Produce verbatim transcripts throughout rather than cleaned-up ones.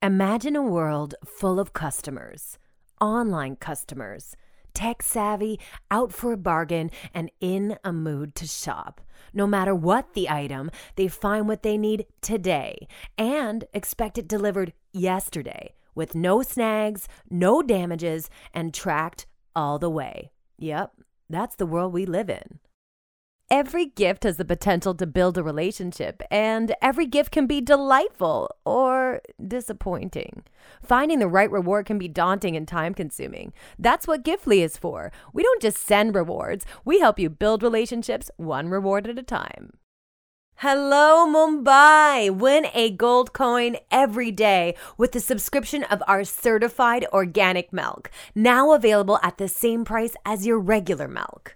Imagine a world full of customers, online customers, tech-savvy, out for a bargain, and in a mood to shop. No matter what the item, they find what they need today and expect it delivered yesterday with no snags, no damages, and tracked all the way. Yep, that's the world we live in. Every gift has the potential to build a relationship, and every gift can be delightful or disappointing. Finding the right reward can be daunting and time-consuming. That's what Giftly is for. We don't just send rewards. We help you build relationships one reward at a time. Hello, Mumbai! Win a gold coin every day with the subscription of our certified organic milk, now available at the same price as your regular milk.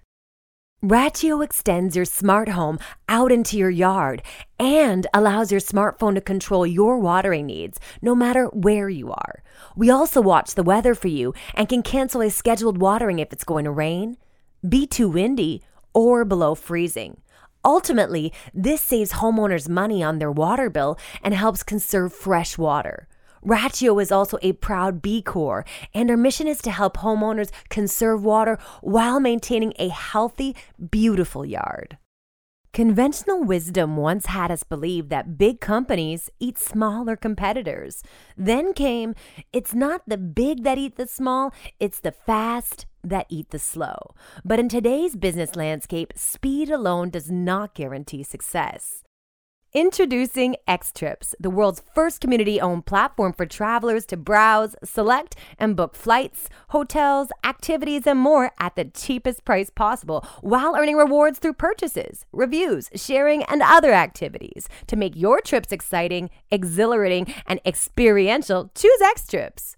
Rachio extends your smart home out into your yard and allows your smartphone to control your watering needs no matter where you are. We also watch the weather for you and can cancel a scheduled watering if it's going to rain, be too windy, or below freezing. Ultimately, this saves homeowners money on their water bill and helps conserve fresh water. Rachio is also a proud B Corp, and our mission is to help homeowners conserve water while maintaining a healthy, beautiful yard. Conventional wisdom once had us believe that big companies eat smaller competitors. Then came, it's not the big that eat the small, it's the fast that eat the slow. But in today's business landscape, speed alone does not guarantee success. Introducing X-Trips, the world's first community-owned platform for travelers to browse, select, and book flights, hotels, activities, and more at the cheapest price possible while earning rewards through purchases, reviews, sharing, and other activities. To make your trips exciting, exhilarating, and experiential, choose X-Trips.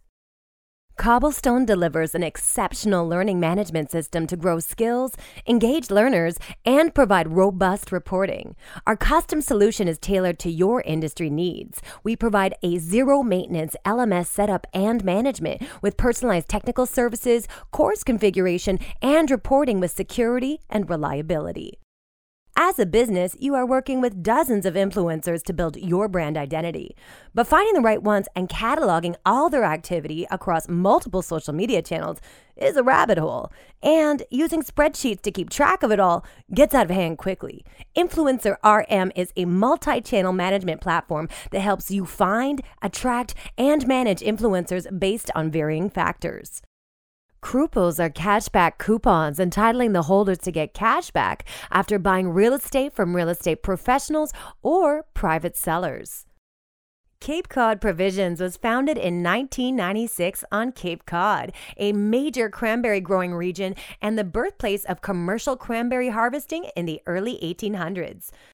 Cobblestone delivers an exceptional learning management system to grow skills, engage learners, and provide robust reporting. Our custom solution is tailored to your industry needs. We provide a zero-maintenance L M S setup and management with personalized technical services, course configuration, and reporting with security and reliability. As a business, you are working with dozens of influencers to build your brand identity. But finding the right ones and cataloging all their activity across multiple social media channels is a rabbit hole. And using spreadsheets to keep track of it all gets out of hand quickly. Influencer R M is a multi-channel management platform that helps you find, attract, and manage influencers based on varying factors. Krupos are cashback coupons entitling the holders to get cashback after buying real estate from real estate professionals or private sellers. Cape Cod Provisions was founded in nineteen ninety-six on Cape Cod, a major cranberry growing region and the birthplace of commercial cranberry harvesting in the early eighteen hundreds.